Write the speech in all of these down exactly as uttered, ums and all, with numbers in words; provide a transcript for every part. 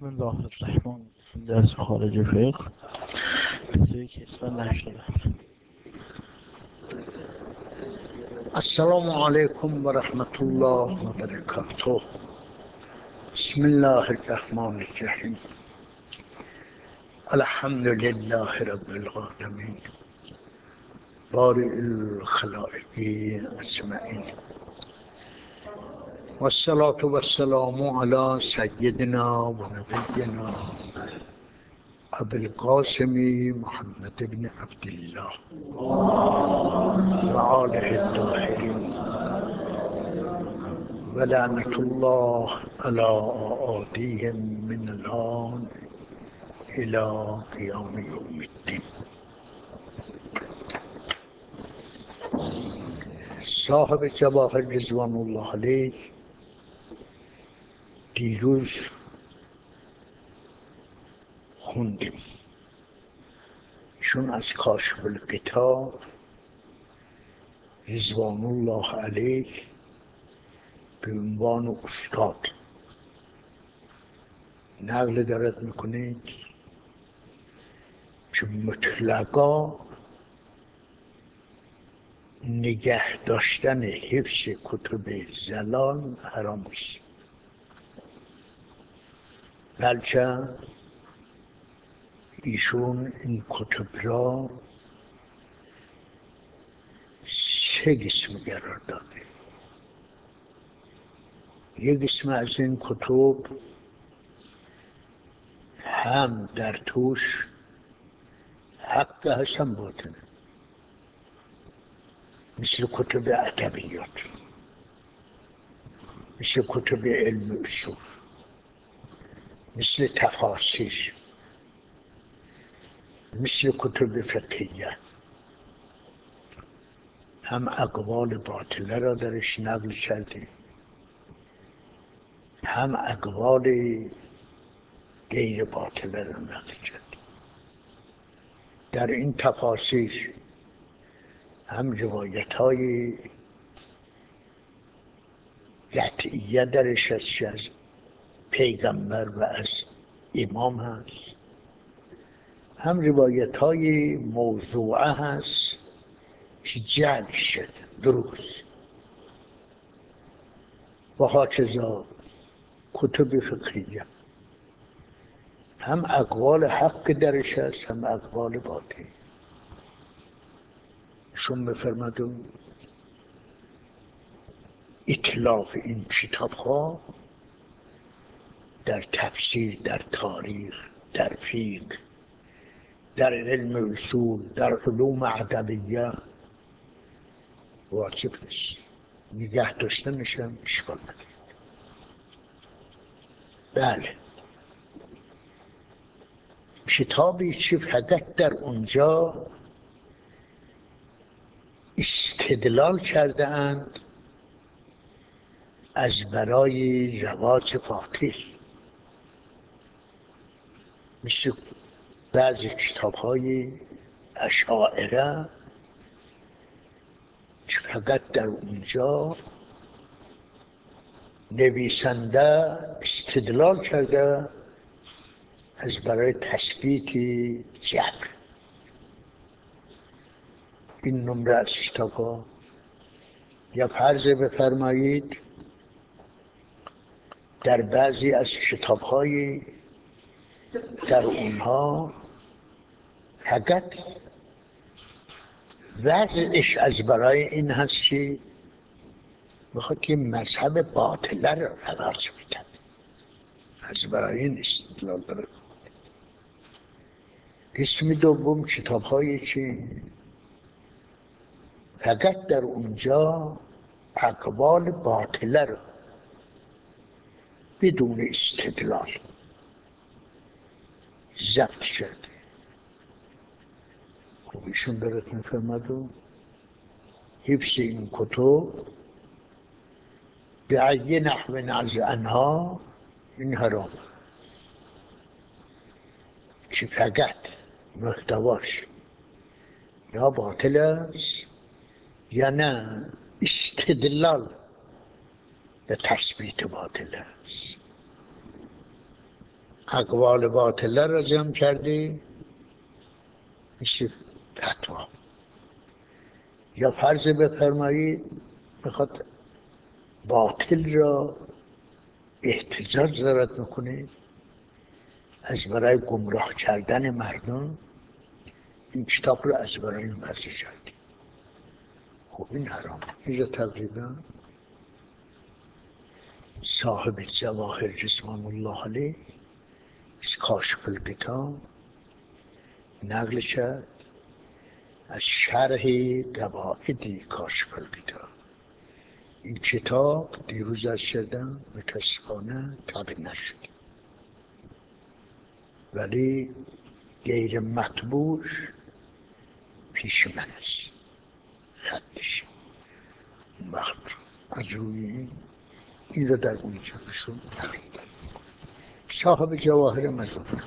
بسم الله الرحمن درس خارج فقه حدیثی که اسفند هشتاد هفت. السلام علیکم و رحمت الله و برکاته. بسم الله الرحمن الرحیم. الحمد لله رب العالمین بارئ الخلائق اجمعین و الصلاة و السلام علی سیدنا و نبینا ابی القاسم محمد بن عبدالله و آله الطاهرین و لعنت الله علی اعادیهم من الآن الى قیام یوم الدین. صاحب جواهر رضوان الله علیه دیروز خوندیم چون از کاشف الغطا رضوان الله علیه به عنوان استاد نقل دارد میکنید که مطلقا نگه داشتن حفظ کتب زلال حرام است، بلکه ایشون این کتب را سه قسم قرار داده. یک قسم از این کتب هم در توش حق هست هم باطنه، مثل کتب ادبیات، مثل کتب علم اصول، مثل تفاسیر، مثل کتب فقهیه. هم اقوال باطله را درش نقل کرده، هم اقوال غیر باطله را نقل کرده. در این تفاسیر هم روایت های قطعیه درش هست که از پیغمبر و از امام هست، هم روایت های موضوعه هست که جعل شد درست و هاکذا کتب فقهیه هم اقوال حق درش هست هم اقوال باطل. شما بفرمادون اطلاف این کتاب ها در تفسیر، در تاریخ، در فقه، در علم اصول، در علوم ادبیه واجب نیست، نگه داشتنش هم اشکال نداره. بله، کتابی که فقط در اونجا استدلال کرده اند از برای رواج باطل، مثل بعضی کتاب های اشاعره که فقط در اونجا نویسنده استدلال کرده از برای تثبیت جبر. این نمره از کتاب ها، یا فرض بفرمایید در بعضی از کتاب های در اونها فقط وضعش از برای این هست که بخواد که مذهب باطله را رواج میدن، از برای این استدلال داره. قسم دوم کتاب هایی که فقط در اونجا اقوال باطله را بدون استدلال ضبط کرده. خب ایشون برات میفرماد حفظ این کتب به ای نحو از انها این حرام، که فقط محتواش یا باطل است یا نه استدلال به تثبیت باطل است. اقوال باطله را جمع کرده میشه فتوا. یا فرض بفرمایید میخواد باطل را احتجاج دارد میکنه از برای گمراه کردن مردم، این کتاب رو از برای این وضع کرده. خب این حرام. اینجا تقریبا صاحب جواهر رضوان الله علیه از کاشف الکتاب نقل کرد از شرح قواعد کاشف الکتاب. این کتاب دیروز از شدم متاسفانه طبع نشد، ولی غیر مطبوعش پیش من است، خطش. اون وقت از روی این این رو در اونجا بشون نقیدم. صاحب جواهر مزون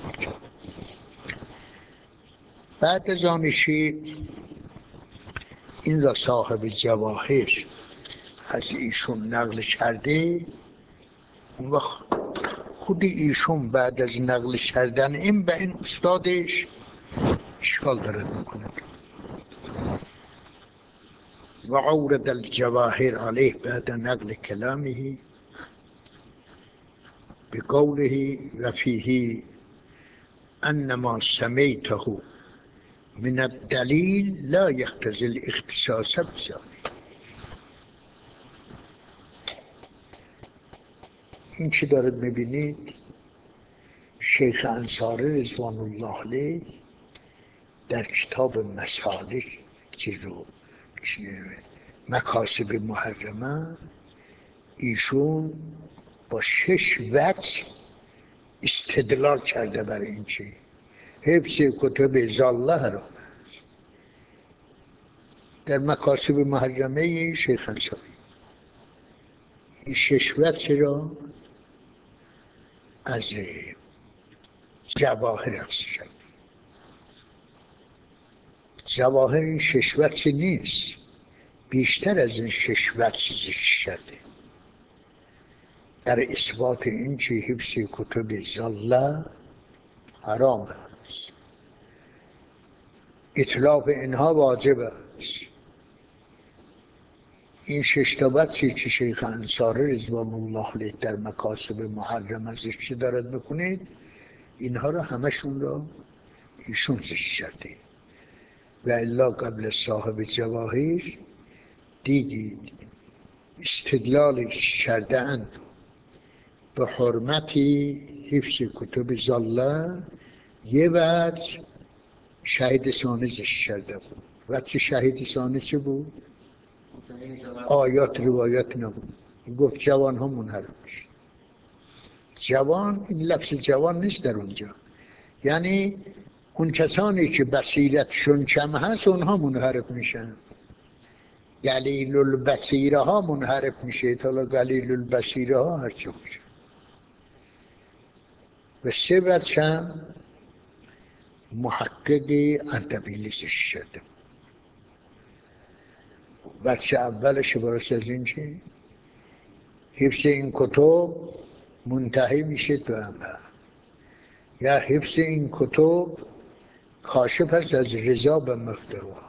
بعد از آنشی این را صاحب جواهر از ایشون نقل کرده. اون وقت خود ایشون بعد از نقل کردن این به این استادش اشکال دارد میکنه. و عورد الجواهر علیه بعد نقل کلامه بقوله و فیه انما سمیته من الدلیل لا یقتضی الاختصاص بذلک. این چی دارد میبینید؟ شیخ انصاری رضوان الله علیه در کتاب مسالک چیزو مکاسب محرمه ایشون با شش وجه استدلال کرده برای این چی حفظ کتب زاله را در مکاسب محرمه شیخ انصاری. این شش وجه را از جواهر است شد. جواهر این شش وجه نیست، بیشتر از این شش وجه ذکر شده در اثبات این چه حفظ کتب زاله حرام است، اتلاف اینها واجب است. این شش تا وجهی که شیخ انصاری رضوان الله علیه در مکاسب محرمه ذکر دارد بکنید، اینها را همشون را ایشون ذکر کرده. و الا قبل صاحب جواهر دیدید استدلال کرده اند به حرمت حفظ کتب زاله یه وجه شهید ثانی ذکر کرده بود. وجه شهید ثانی چه بود؟ آیات روایات نبود، گفت جوان ها منحرف میشه. جوان این لفظ جوان نیست در اونجا، یعنی اون کسانی که بصیرتشون کم هست اونها منحرف میشن. قلیل البصیره ها منحرف میشه، تا قلیل البصیره ها هرچه میشه. و سه وجه هم محقق اردبیلی ذکر شده. وجه اولش عبارت از این که حفظ این کتب منتهی میشه تو عمل، یا حفظ این کتب کاشف است از رضا به محتواش.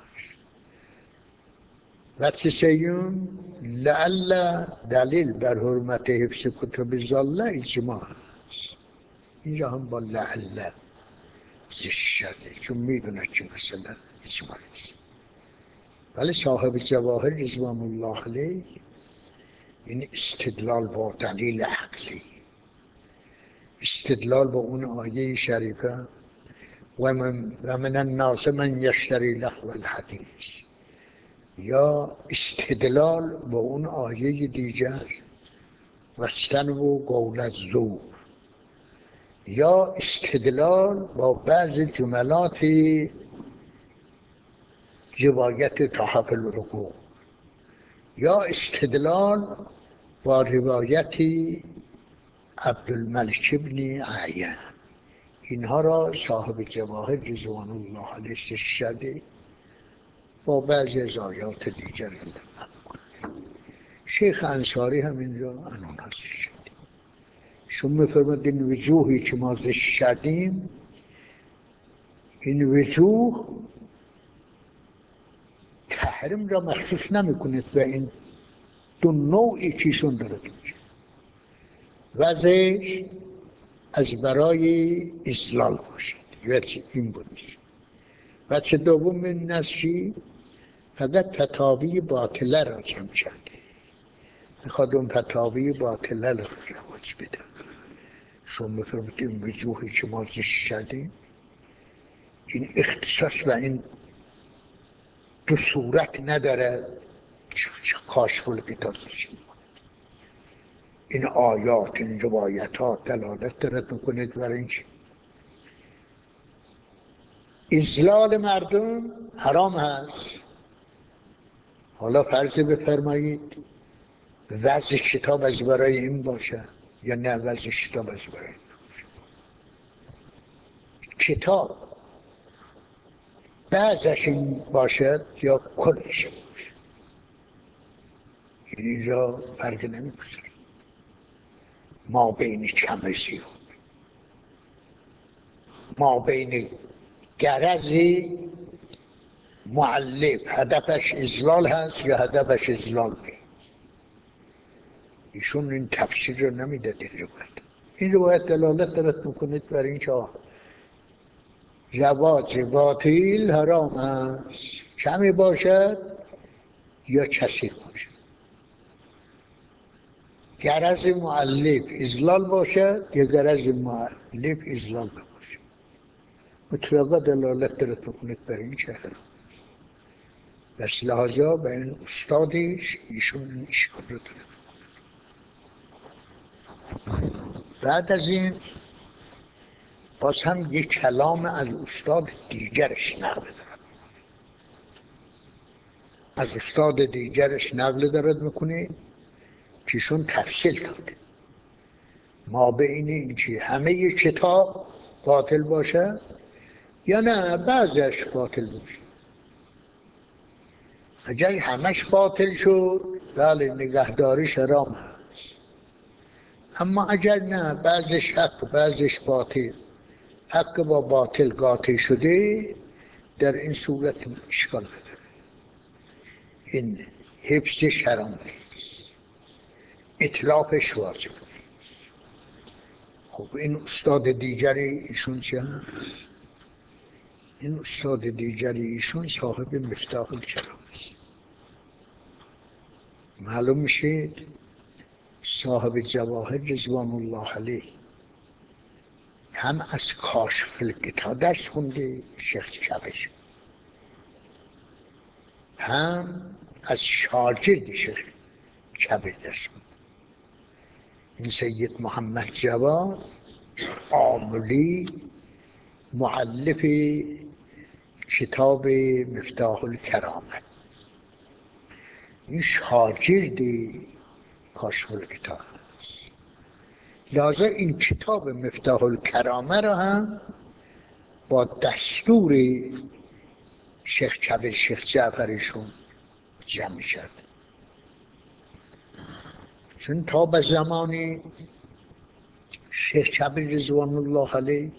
وجه سیوم لعل دلیل بر حرمت حفظ کتب زاله اجماع است. اینجا هم با لعل ذکر شده چون میدونه که مثلا اجماع است. ولی صاحب جواهر رضوان الله علیه این استدلال با دلیل عقلی، استدلال با اون آیه شریفه و من, و من الناس من یشتری لهو الحدیث، یا استدلال با اون آیه دیگر واجتنبوا قول الزور، یا استدلال با بعض جملات روایت تحف الرقوق، یا استدلال با روایت عبدالملک بن اعین. اینها را صاحب جواهر رضوان الله علیه شده با بعضی از آیات دیگر علم. شیخ انصاری هم اینجا انون حاضر شده. شما میفرماد این وجوهی که ما زشت کردیم، این وجوه تحریم را مخصوص نمیکنید به این دو نوعی که ایشون داره میشه. وضعش از برای اضلال باشد، وضع این بود. وضع دوم این است که فقط فتاوی باطله را جمع کرده، میخواد اون فتاوی باطله را رواج بده. شما میفرمید این وجوهی که ما زشت کردیم، این اختصاص و این دو صورت نداره چه کاشف الکتاب زشت. این آیات، این روایت ها دلالت دارد میکنید برای اینکه اضلال مردم حرام هست. حالا فرض بفرمایید وضع کتاب از برای این باشه یا نه وضع کتاب از برای این باشه. کتاب بعضش این باشد یا کلش باشه، این را فرق نمی‌کنه. ما بین کم زیاد، ما بین گرزی مؤلف هدفش اضلال هست یا هدفش اضلال نیست. ایشون این تفسیر رو نمیداد. این روایت این روایت دلالت دارد میکنید بر این که رواج باطل حرام است، کمی باشد یا کثیر باشد. غرض مؤلف اضلال باشد یا غرض مؤلف اضلال نباشد، مطلقا دلالت دارد میکنید بر این که حرام. بس لحاظا به این استادش ایشون این اشکال رو دارد. بعد از این باز هم یک کلام از استاد دیگرش نقل دارد، از استاد دیگرش نقل دارد میکنه که ایشون تفصیل داده ما بین این که همه کتاب باطل باشه یا نه بعضش باطل باشه. اگر همش باطل شد بله نگهداریش حرام هست، اما اگر نه بعضش حق بعضش باطل، حق با باطل قاطع شده، در این صورت اشکال نداره، این حفظش حرام نیست، اطلافش واجب نیست. خب این استاد دیگری ایشون چه هست؟ این استاد دیگری ایشون صاحب مفتاح الکرام است. معلوم میشه صاحب جواهر رضوان الله علیه هم از کاشف الکتاب درس خونده شیخ چبش، هم از شاگرد شیخ چبش درس خونده. این سید محمد جواد عاملی مؤلف کتاب مفتاح الکرامه، این شاگرد کاشف الکتاب است. لازم این کتاب مفتاح الکرامه را هم با دستور شیخ کبیر شیخ جعفریشون جمع شد، چون تا به زمانی شیخ کبیر رضوان الله علیه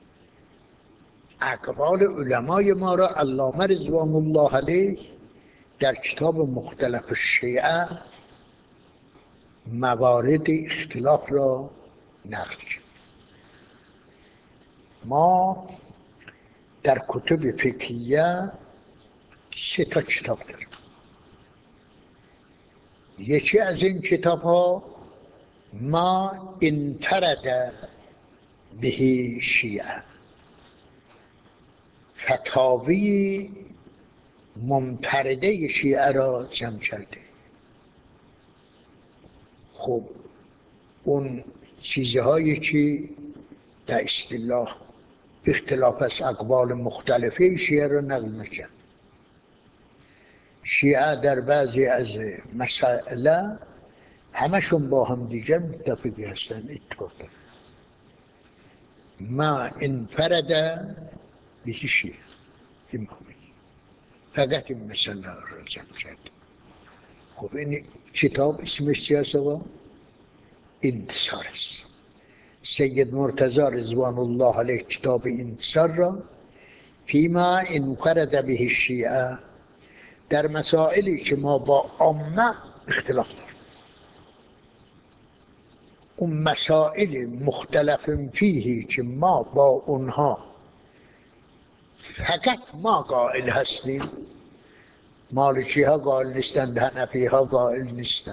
اقوال علمای ما را علامه رضوان الله علیه در کتاب مختلف شیعه موارد اختلاف را نقل کرد. ما در کتب فقهیه سه تا کتاب داریم. یکی از این کتاب ها ما انفرد به شیعه، فتاوی منفرده شیعه را جمع کرده. خب اون چیزهایی که در اصطلاح اختلاف از اقوال مختلفه شیعه را نقل میکرد. شیعه در بعضی از مسائل همشون با هم دیگر متفقی هستن، اتفاق دارن. ما انفرد به شیعه امامی فقط این مسئله را جمع کرد. خب این کتاب اسمش چی هست؟ انتصار است. سید مرتضی رضوان الله علیه کتاب انتصار را فیما انفرد به الشیعه در مسائلی که ما با عامه اختلاف داریم، اون مسائل مختلف فیه که ما با اونها فقط ما قائل هستیم، مالکی ها قائل نیستند، حنفی ها قائل نیستند،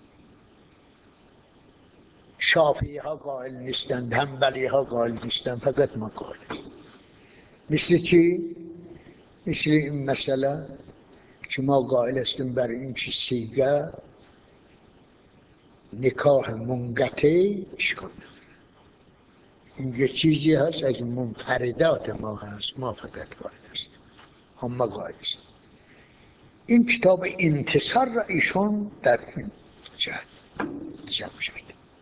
شافعی ها قائل نیستند، حنبلی ها قائل نیستند، فقط ما قائل هستیم. مثل چی؟ مثل این مسئله که ما قائل هستیم بر این که سیگه نکاح منقطع اشکال نداره. این یه چیزی هست از منفردات ما هست، ما فقط قائل هستیم، هم قائل هستیم. این کتاب انتصار را ایشون در این جهت جمع شد.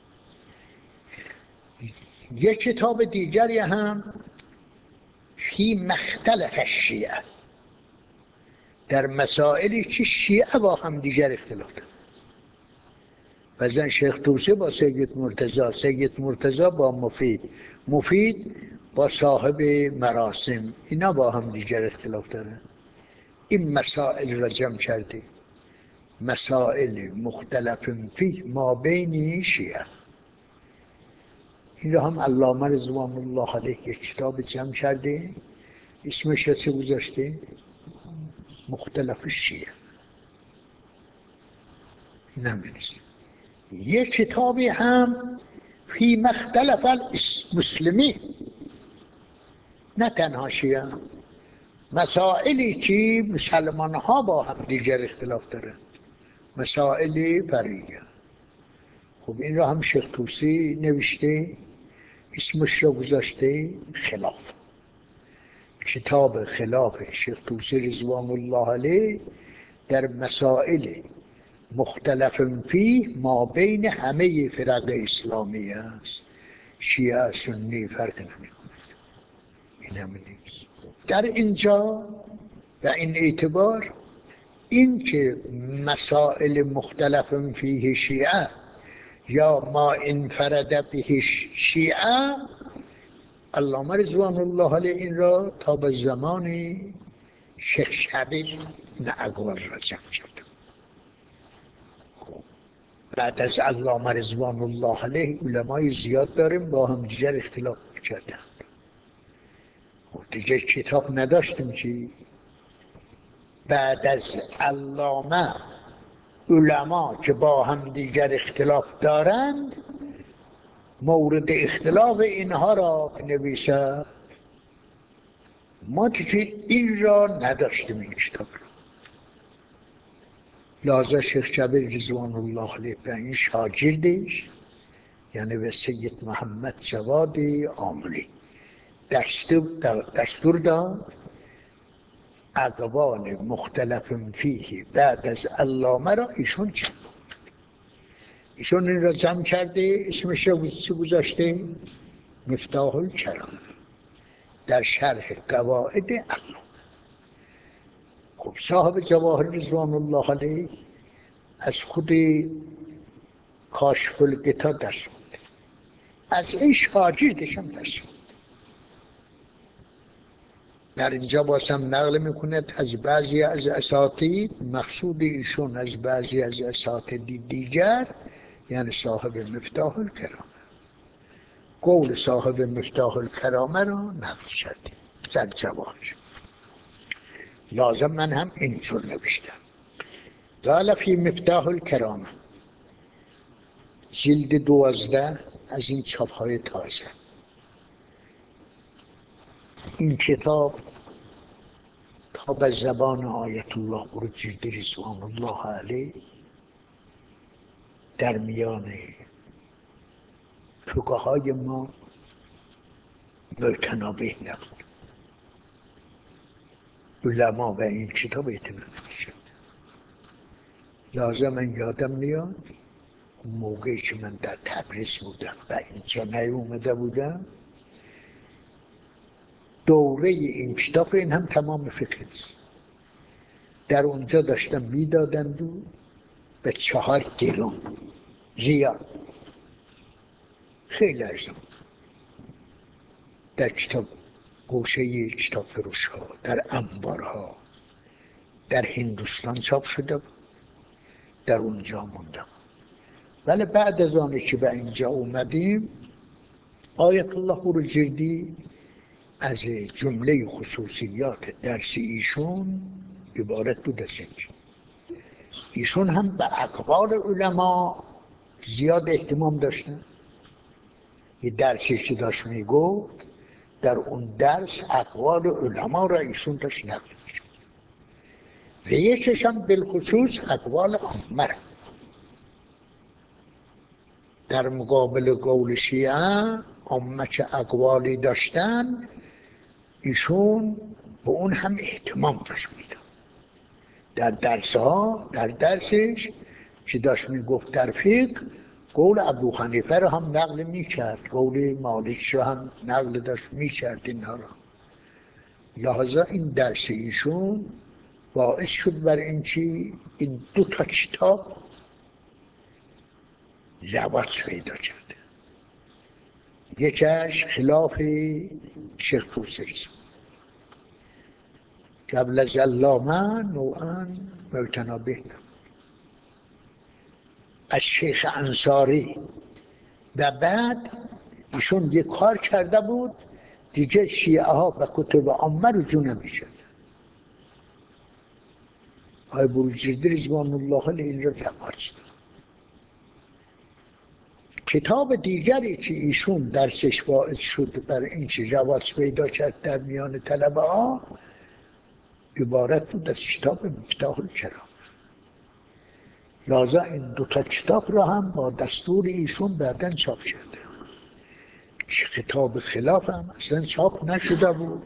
یک کتاب دیگری هم فی مختلف الشیعه در مسائلی که شیعه با هم دیگر اختلاف دارند. مثلا شیخ طوسی با سید مرتضی، سید مرتضی با مفید، مفید با صاحب مراسم، اینا با هم دیگر اختلاف دارند. این مسائل را جمع کرده، مسائل مختلف فی ما بین شیعه. این را هم علامه رضوان الله علیه یک کتاب جمع کرده، اسمش را چه گذاشته؟ مختلف شیعه. نمی‌دونست. یک کتابی هم فی مختلف المسلمین، نه تنها شیعه، مسائلی که مسلمان ها با هم دیگر اختلاف دارند، مسائل فرعیه. خب این را هم شیخ طوسی نوشته، اسمش را گذاشته خلاف. کتاب خلاف شیخ طوسی رضوان الله علیه در مسائل مختلف فیه ما بین همه فرق اسلامی است، شیعه سنی فرق نمی‌کند. این همه نیست. در اینجا و این اعتبار این که مسائل مختلف فیه شیعه یا ما انفرد به شیعه، علامه رضوان الله علیه این را تا به زمان شیخ شبیر اقوال را جمع کرد. بعد از علامه رضوان الله علیه علمای زیاد داریم با هم دیگر اختلاف کردن. دیگه کتاب نداشتیم چی؟ بعد از علامه علما که با هم دیگر اختلاف دارند مورد اختلاف اینها را نویسه. ما دیگه این را نداشتیم، این کتاب را. لازم شیخ شبیر رضوان الله علیه به این شاگردش، یعنی به سید محمد جواد عاملی دستور, دستور داد اقوال مختلف فیه بعد از علامه را ایشون جمع کرد. ایشون این را جمع کرده، اسمش را چه گذاشته؟ مفتاح الکرام در شرح قواعد علامه. خب صاحب جواهر رضوان الله علیه از خود کاشف الغطا درس خونده، از این شاگردش هم درس خونده. در اینجا بازم نقل میکند از بعضی از اساتید، مقصود ایشون از بعضی از اساتید دیگر یعنی صاحب مفتاح الکرام. قول صاحب مفتاح الکرام را نقل کردیم در جواهر. لازم من هم اینجور نوشتم. قال فی مفتاح الکرام، جلد دوازده از این چاپ های تازه. این کتاب تا به زبان آیت الله برجسته رضوان الله علیه در میان فقهای ما متنابه نبود. علما به این کتاب اعتماد نمی‌کردند. لازم من یادم میاد اون موقعی که من در تبریز بودم و اینجا نیومده بودم، دوره این کتاب این هم تمام فقه است. در اونجا داشتم میدادند و به چهار درم ریال، خیلی ارزان. در کتاب گوشه کتاب فروش ها، در انبارها در هندوستان چاپ شده بود، در اونجا موندم. ولی بعد از آنه که به اینجا اومدیم، آیت الله بروجردی از جمله خصوصیات درس ایشون عبارت بود از اینکه ایشون هم به اقوال علما زیاد اهتمام داشتن. یه درسی که داشت میگفت، در اون درس اقوال علما را ایشون داشت نقل می‌کرد و یکیش هم بالخصوص اقوال عامه. در مقابل قول شیعه عامه که اقوالی داشتن، ایشون به اون هم اهتمام داشت میداد. در درسها در درسش که داشت میگفت در فقه، قول ابو حنیفه رو هم نقل میکرد، قول مالک رو هم نقل داشت میکرد اینها را. لحاظا این درس ایشون باعث شد بر این چی این دو تا کتاب رواج پیدا کرده. یکیش خلاف شیخ توسی قبل از علامه نوعا متنابه نبود. از شیخ انصاری و بعد ایشون یک کار کرده بود دیگه شیعه ها به کتب عامه رجوع نمی‌کردن. آقای بروجردی رضوان الله علیه این را رواج داد. کتاب دیگری که ایشون درسش باعث شد بر این چی رواج پیدا کرد در میان طلبه ها، عبارت بود از کتاب مفتاح الکرامه. لذا این دو تا کتاب را هم با دستور ایشون بعداً چاپ کرده. کتاب خلاف هم اصلا چاپ نشده بود،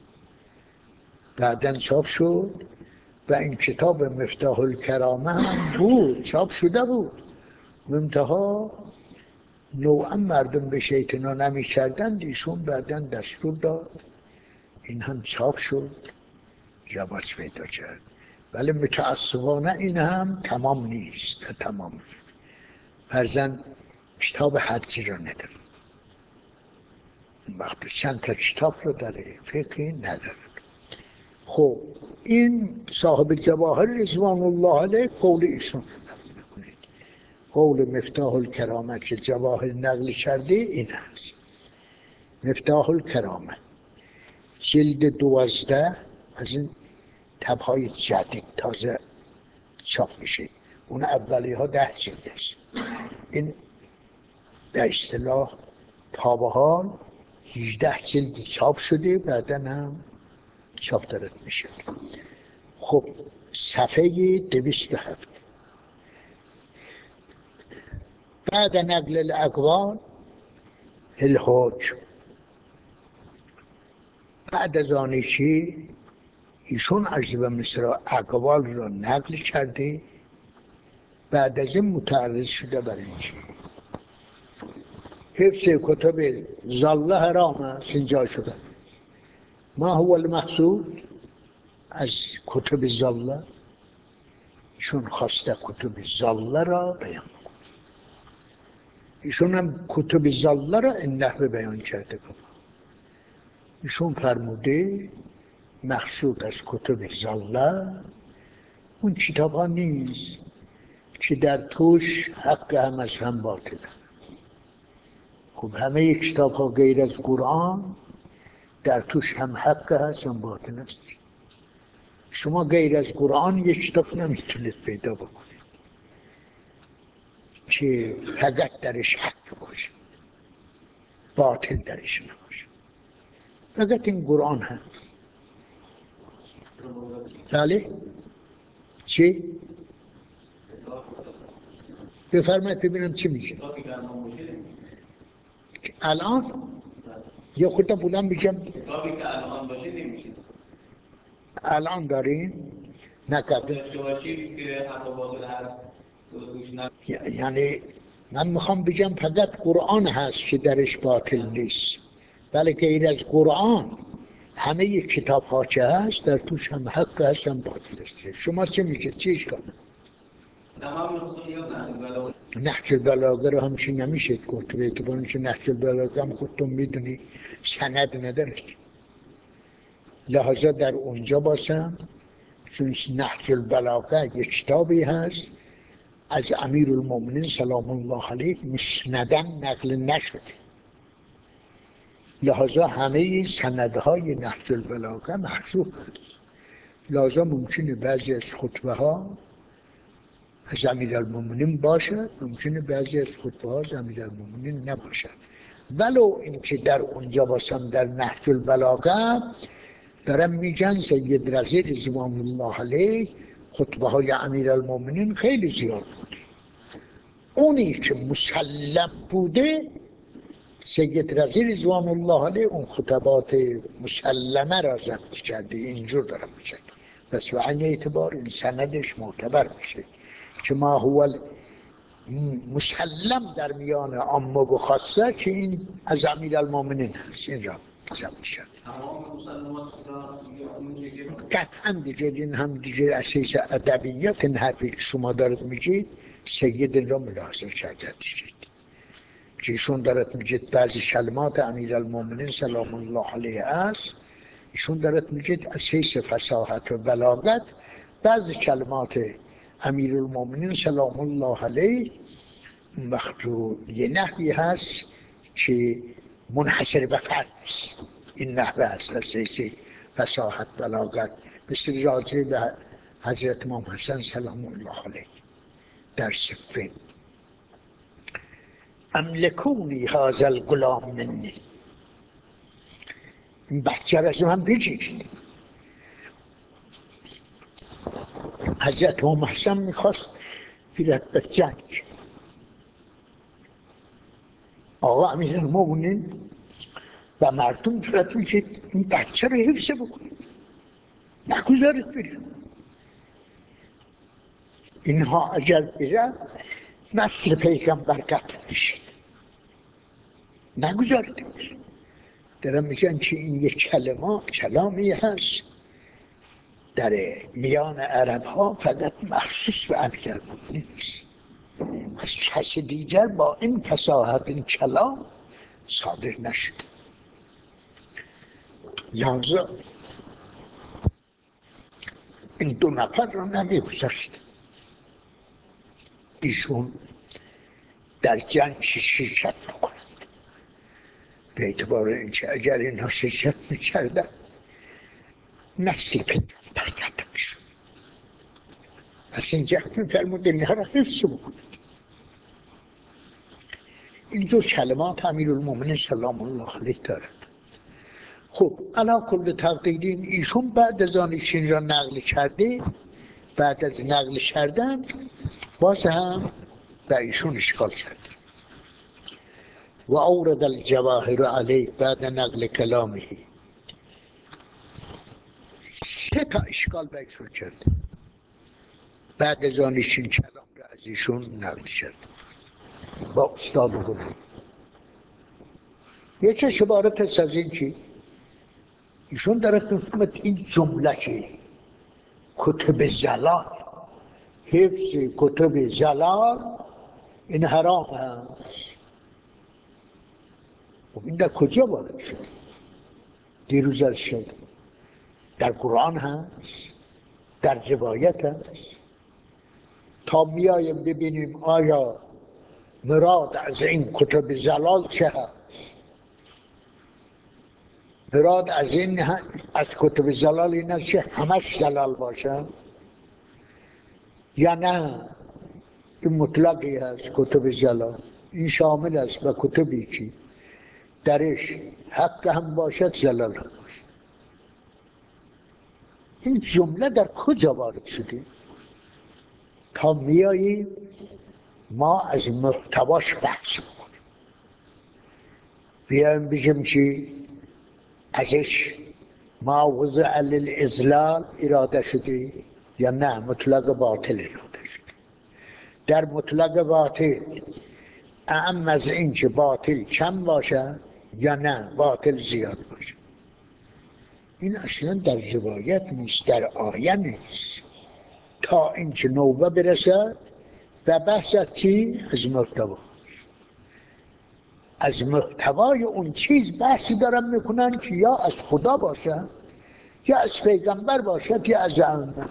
بعداً چاپ شد و این کتاب مفتاح الکرامه هم بود، چاپ شده بود. منتها نوعا مردم به شیطنا نمی کردند، ایشون بعداً دستور داد این هم چاپ شد، رواج پیدا کرد. ولی متاسفانه این هم تمام نیست، تمام نیست. فرضاً کتاب حدیثی را نداره، این وقت چند تا کتاب رو داره، فقهی نداره. خب این صاحب جواهر رضوان الله علیه قول ایشون بکنید. قول مفتاح الکرامه که جواهر نقل کرده این هست. مفتاح الکرامه جلد دوازده از این تبهای جدید تازه چاپ میشه. اون اولی ها ده جلد است. این به اصطلاح تا به حال هجده جلد چاپ شده، بعدا هم چاپ دارد میشه. خب صفحه دویست و هفت. بعد نقل الاقوال الحکم، بعد از آنی که ایشون عجیب مصر اقوال را نقل کرده، بعد از این متعرض شده بر این چی حفظ کتب ظله حرام است. اینجا شده ما هو المقصود از کتب ظله، ایشون خواسته کتب ظله را بیان کنه. ایشون هم کتب ظله را این نحوه بیان کرده. ایشون فرموده مقصود از کتب ظله اون کتاب ها نیست که در توش حق هم از هم باطله. خب همه کتاب ها غیر از قرآن در توش هم حق هست هم باطل است. شما غیر از قرآن یک کتاب نمیتونید پیدا بکنید که فقط درش حق باشه، باطل درش نباشه. فقط این قرآن هست. بله؟ چی؟ بفرمایید ببینم چی میشه. الان یا خودتا بودم بگم الان داریم نکرده. یعنی من میخوام بگم فقط قرآن هست که درش باطل نیست، ولی غیر از قرآن همه کتاب ها چه هست در توش هم حق هست هم باطل است. شما چه میگه؟ چیش کنم؟ نهج البلاغه رو همچی نمیشه گفت، به اعتبار اینکه نهج البلاغه هم خودتون میدونی سند نداره، لحاظا در اونجا باشم چون نهج البلاغه یک کتابی هست از امیرالمومنین سلام الله علیه مسنداً نقل نشده، لحاظا همه سندهای نهج البلاغه محذوف است. لحاظا ممکنه بعضی از خطبه ها از امیرالمومنین باشد، ممکنه بعضی از خطبه ها از امیرالمومنین نباشد، ولو اینکه در اونجا باشم در نهج البلاغه دارم میگن سید رضی رضوان الله علیه خطبه های امیرالمومنین خیلی زیاد بود، اونی که مسلم بوده سید رضی رضوان الله علیه اون خطبات مسلمه را ضبط کرده، اینجور دارم میگن، بس به این اعتبار این سندش معتبر میشه که ما هو مسلم در میان عامه و خاصه که این از امیرالمومنین هست، این را ضبط کرده. قطعا دیگه این هم دیگه اساس ادبیات، این حرفی که شما دارد میگید سید را ملاحظه کرده دیگه که ایشون دارد میگید بعضی کلمات امیرالمومنین سلام الله علیه است، ایشون دارد میگید اساس فصاحت و بلاغت بعضی کلمات امیرالمومنین سلام الله علیه وقت یه نحوی هست که منحصر به فرد است، این نحوه هست اساس فصاحت بلاغت، مثل راجع به حضرت امام حسن سلام الله علیه در صفین املکونی هذا الغلام منی، این بچه را از من بگیرید. حضرت امام حسن میخواست بیرد به جنگ، آقا امیرالمومنین و مردم دارد میگید این بچه رو حفظ بکنید، نگذارید بره، اینها اگر بره نسل پیغمبر قتل میشه، نگذارید بره. دارم میگن که این یک کلمه کلامی هست در میان عرب ها فقط مخصوص به امیرالمومنین نیست، از کسی دیگر با این فصاحت این کلام صادر نشده، لحظا این دو نفر رو نمیگذاشت ایشون در جنگ شرکت بکنند، به اعتبار اینکه اگر اینها شرکت میکردن نسل پیغمبر قتل میشد، از این جهت میفرمود اینها را حفظ بکنید. این دو کلمات امیرالمومنین سلام الله علیه دارد. خب علا کل تقدیرین ایشون بعد از آن ایشون را نقل کرده، بعد از نقل کردن باز هم به ایشون اشکال کرده و اورد الجواهر علیه بعد نقل کلامه، سه تا اشکال به ایشون کرده بعد از آن ایشون کلام را از ایشون نقل کرده با استاد خود. یکیش عبارت است از این که ایشون دارد میفهمد این جمله که کتب زلال، حفظ کتب زلال این حرام هست. و این در کجا وارد شد؟ دیروز از شد در قرآن هست، در روایت هست، تا میایم ببینیم آیا مراد از این کتب زلال چه هست؟ مراد از این از کتب زلال این است که همش زلال باشه یا نه این مطلقی هست کتب زلال، این شامل است به کتبی که درش حق هم باشد زلال هم باشد. این جمله در کجا وارد شده؟ تا میاییم ما از محتواش بحث بکنیم، بیایم بگیم که ازش ما وضع للإضلال اراده شده یا نه مطلق باطل اراده شده. در مطلق باطل اعم از این که باطل کم باشه یا نه باطل زیاد باشه، این اصلا در روایت نیست، در آیه نیست، تا اینکه نوبه برسد و بحث از چی؟ از محتوا. از محتوای اون چیز بحثی دارن میکنن که یا از خدا باشد، یا از پیغمبر باشد، یا از ائمه.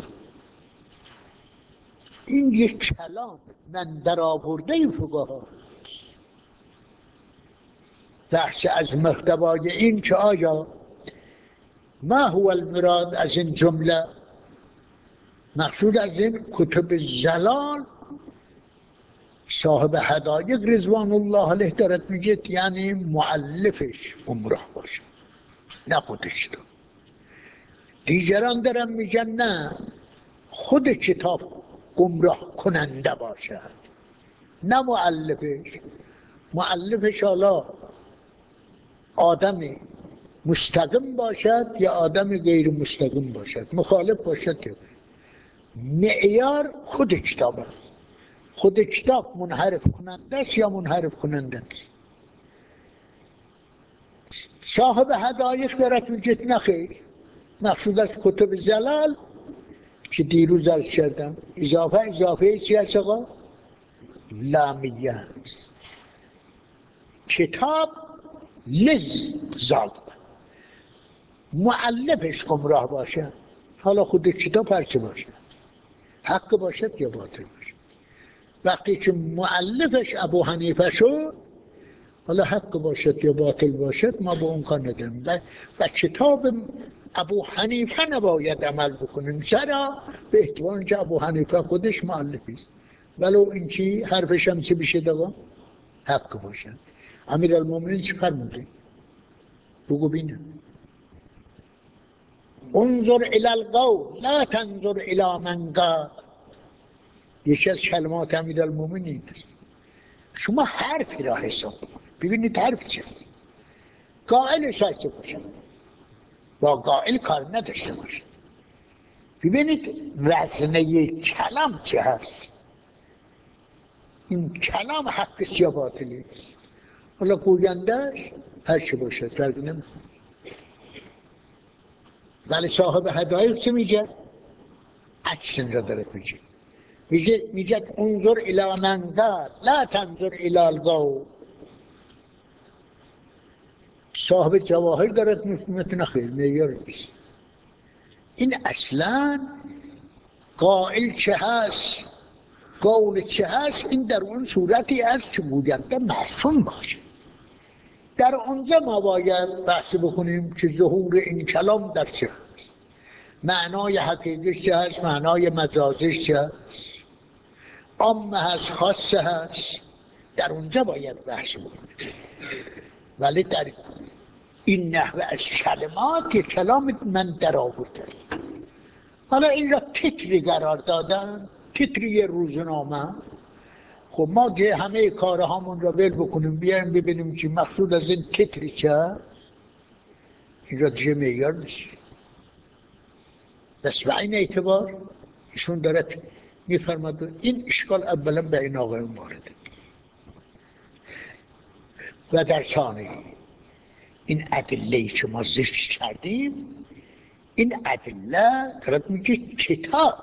این یک کلام من در آورده فقها بحث از محتوای این که آیا ما هو المراد از این جمله، مقصود از این کتب زلال صاحب حدایق رضوان الله علیه دارد میگه یعنی مؤلفش گمراه باشه، نه خودش. تو دیگران دارن میگن نه، خود کتاب گمراه کننده باشد، نه مؤلفش. مؤلفش حالا آدمی مستقیم باشد یا آدم غیر مستقیم باشد، مخالف باشد، که معیار خود کتاب است. خود کتاب منحرف کننده است یا منحرف کننده است. صاحب حدایق دارد میگه نخیر، مقصود از کتب زلال که دیروز عرض کردم اضافه اضافه چی هست آقا؟ لامیه است. کتاب لز زال مؤلفش گمراه باشه، حالا خود کتاب هرچه باشه، حق باشد یا باطل باشد. وقتی که مؤلفش ابو حنیفه شد، حالا حق باشد یا باطل باشد ما با اون کار نداریم. و, و کتاب ابو حنیفه نباید عمل بکنیم. چرا؟ به احتمال که ابو حنیفه خودش مؤلفی است، ولو این چی حرفش هم چی بشه دوا حق باشد. امیرالمومنین چی فرموده؟ بگو بینم. انظر الی القول لا تنظر الی من قال. یکی از کلمات امیرالمومنین است. شما حرفی را حساب ببینید حرف چه قائلش هست باشه، با قائل کار نداشته باشه. ببینید وزنه کلام چه هست. این کلام حقش یا باطلی است. حالا گویندهش هر چه باشه فرقی نمیکنه. ولی صاحب حدایق چه میگه؟ عکس این را داره میگه. میگه میگه انظر الی من قال لا تنظر الی القول. صاحب جواهر دارد میتونه خیر معیار نیست. این اصلا قائل چه هست، قول چه هست، این در اون صورتی است که گوینده معصوم باشه. در اونجا ما باید بحث بکنیم که ظهور این کلام در چه هست، معنای حقیقیش چه هست، معنای مجازش چه هست، عامه هست خاصه هست. در اونجا باید بحث بکنیم. ولی در این نحوه از کلمات یک کلام من در آورده. حالا این را تیتری قرار دادن، تیتری روزنامه. خب ما که همه کارهامون را ول بکنیم بیایم ببینیم که مقصود از این تیتری چه، این را دیگه معیار نیست. بس به این اعتبار ایشون دارد میفرماد این اشکال اولا به این آقایون وارده. و در ثانی این ادله‌ای که ما ذکر کردیم، این ادله دارد میگه کتاب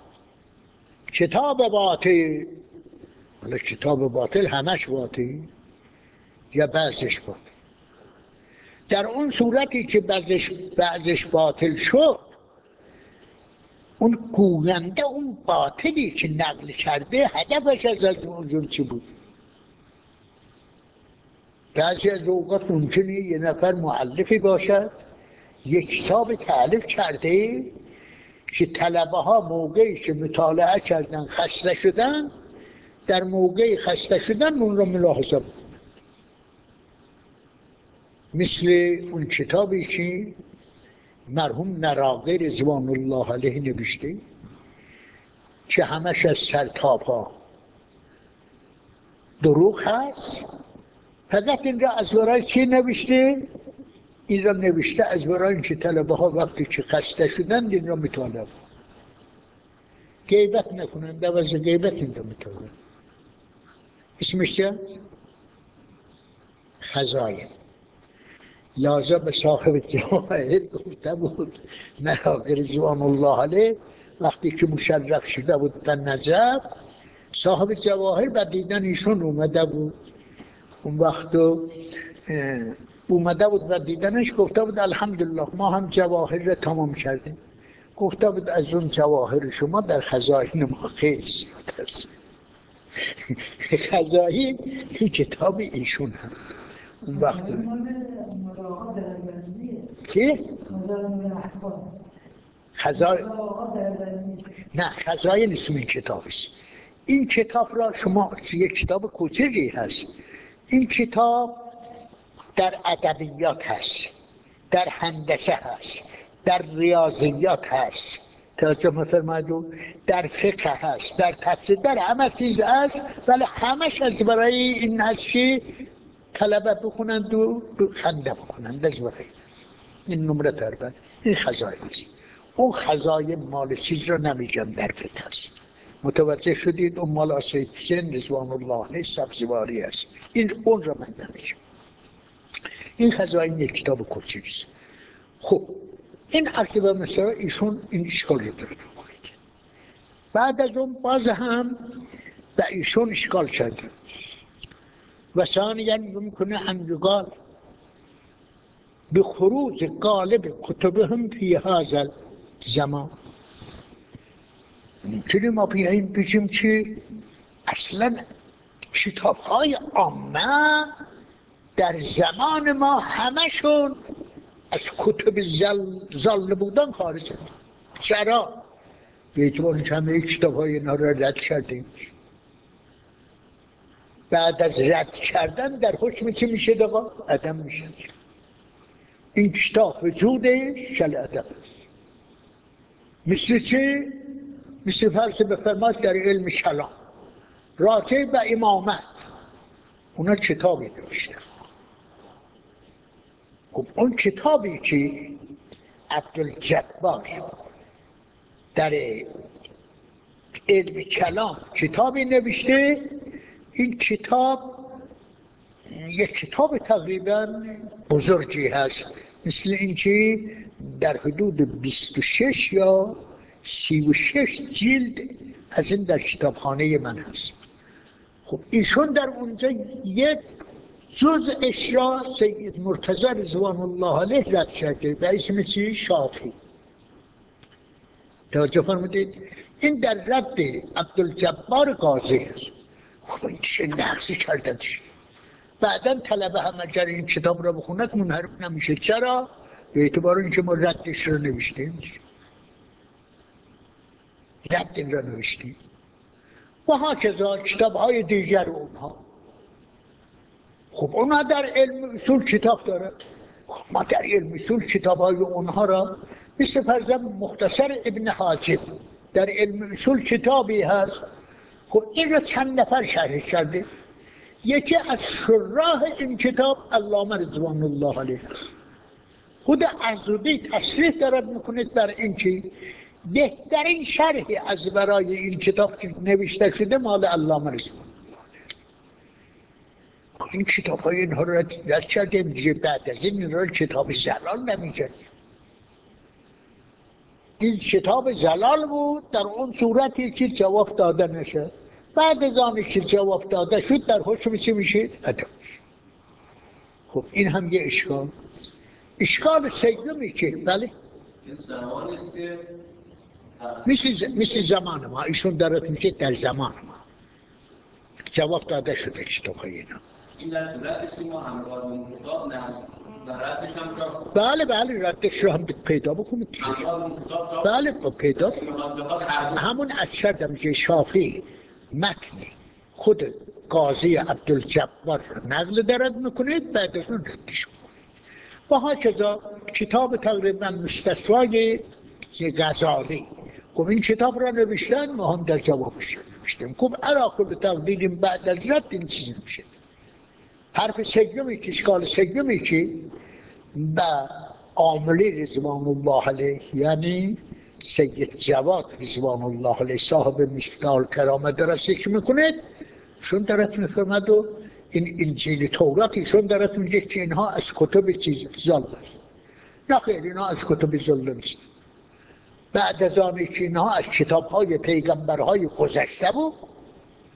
کتاب باطل. حالا کتاب باطل همش باطل یا بعضش باطل؟ در اون صورتی که بعضش بعضش باطل شد، اون گوینده اون باطلی که نقل کرده هدفش از اونجور چی بود؟ بعضی از اوقات ممکنه یه نفر مؤلفی باشد، یک کتاب تألیف کرده که طلبه ها موقعی که مطالعه کردن خسته شدن، در موقعی خسته شدن اون رو ملاحظه بکنن. مثل اون کتابی که مرحوم نراقی رضوان الله علیه نوشته که همش از سرتاپا دروغ هست، فقط این را از برای چی نوشته؟ این را نوشته از برای اینکه طلبه ها وقتی که خسته شدند این را مطالعه غیبت نکنند، دوازه غیبت این را مطالعه. اسمش چه؟ خزاین. لازم به صاحب جواهر گفته بود نراقی رضوان الله علیه وقتی که مشرف شده بود در نجف، صاحب جواهر و دیدن ایشون اومده بود اون وقت اومده بود و دیدنش گفته بود الحمدلله ما هم جواهر را تمام کردیم. گفته بود از اون جواهر شما در خزائن ما خیلی زیاد است. خزائن این کتاب ایشون هم اون وقت چی؟ خزائن نه خزائن اسم این کتاب است. این کتاب را شما یک کتاب کوچکی هست. این کتاب در ادبیات هست، در هندسه هست، در ریاضیات هست، توجه می‌فرمایید، در فقه هست، در تفسیر، در همه چیز هست، ولی همش از برای این هست که طلبه بخونند و خنده بکنند. از برای این نمره تربیت این خزائن است. اون خزائن مال چیز را نمیگم در فقه هست. متوجه شدید؟ اون مال سید حسین رضوان الله سبزواری است. این اون را من نمیگم. این خزائن یک کتاب کوچیک است. خب این عرض مثلا ایشون این اشکال رو داره بکنید. بعد از اون باز هم به ایشون اشکال کرده و ثانیاً ممکنه ان یقال بخروج غالب کتبهم فی هذا الزمان. ممکنه ما بیاییم بگیم که اصلا کتاب های عامه در زمان ما همشون از کتب زل, زل بودن خارج هست. چرا؟ به اعتبار که همه کتاب های اینا را رد کردیم. بعد از رد کردن در حکم چی میشه دقا؟ عدم میشه. این کتاب وجودش شل عدم است. مثل چه؟ مثل فرض بفرماد در علم کلام راجع به امامت اونا کتابی نوشتن. خب اون کتابی که عبدالجبار در علم کلام کتابی نوشته، این کتاب یک کتاب تقریبا بزرگی هست، مثل اینکه در حدود بیست و شش یا سی و شش جلد از این در کتابخانه من هست. خب ایشون در اونجا یک جزءش را سید مرتضی رضوان الله علیه رد کرده به اسم چی؟ شافی. توجه فرمودید؟ این در رد عبدالجبار قاضی است. خب این چه نقصی کردنش. بعدا طلبه هم اگر این کتاب را بخوند منحرف نمیشه. چرا؟ به اعتبار اینکه ما ردش را نوشتیم، رد این را نوشتیم و هاکذا کتاب های دیگر اونها. خب اونها در علم اصول کتاب داره. خب ما در علم اصول کتاب های اونها را مثل فرضاً مختصر ابن حاجب در علم اصول کتابی هست. خب این را چند نفر شرح کرده. یکی از شراح این کتاب علامه رضوان الله علیه است. خود عزودی تصریح دارد میکنید در این که بهترین شرحی از برای این کتاب که نوشته شده مال علامه رضوان الله علیه. این کتاب های اینها رو رد کردیم دیگه. بعد از این را کتاب زلال نمیشه. این کتاب زلال بود در اون صورتی که جواب داده نشه. بعد از آنی که جواب داده شد در حکم چی میشه؟ عدم. خب این هم یه اشکال. اشکال سیدمی که بله مثل, مثل زمان ما ایشون دارد میشه در زمان ما جواب داده شده کتاب های اینا. این در صورتش ما همراه اون کتاب نه و ردش هم را بله بله ردش رو هم پیدا بکنید. بله پیدا همون اثر در میشه شافی متنی خود قاضی عبدالجبار نقل دارد میکنید بعد از اون ردش کنید. و هاکذا کتاب تقریبا مستثوای غزالی. خب این کتاب را نوشتن ما هم در جوابش نوشتیم. خب علاقه به تقدیریم بعد از رد این چیزی میشه. حرف سیومی که اشکال سیومی که به عاملی رضوان الله علیه یعنی سید جواد رضوان الله علیه صاحب مصداق کرامت درستی میکنید شون درست میفرمد و این انجیل تورات ایشون درست میگه که اینها از کتب چیز زل است. نه خیر اینها از کتب زل نیست. بعد از آنی که اینها از کتاب های پیغمبرهای گذشته بود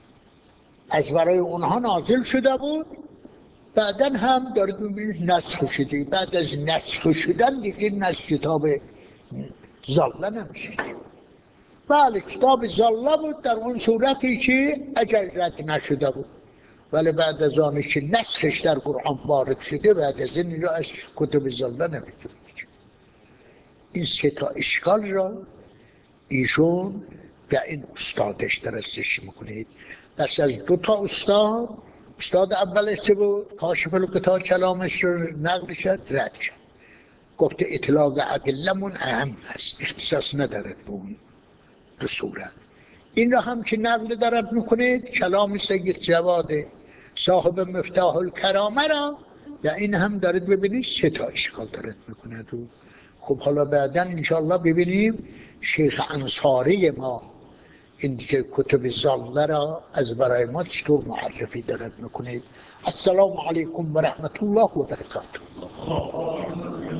از برای اونها نازل شده بود، بعدن هم دارید میبینید نسخ شده. بعد از نسخ شدن دیگه نسخ کتاب زاله نمیشه. بله کتاب زاله بود در اون صورتی که اجل رد نشده بود، ولی بعد از آنی که نسخش در قرآن وارد شده، بعد از این را از کتاب زاله نمیتونید. این سه تا اشکال را ایشون به این استادش درستش میکنید. پس از دو تا استاد، استاد اولش چه بود؟ کاشف الغطا کلامش رو نقل شد، رد شد، گفت اطلاق ادلمون اهم هست، اختصاص ندارد به اون دو صورت. این را هم که نقل دارد میکنید کلام سید جواد صاحب مفتاح الکرامه را، و این هم دارید ببینید سه تا اشکال دارد میکند. خب حالا بعدا انشاءالله ببینیم شیخ انصاری ما این که کتب زاله را از برای ما چطور معرفی دارد میکنید. السلام علیکم و رحمت الله و برکاته.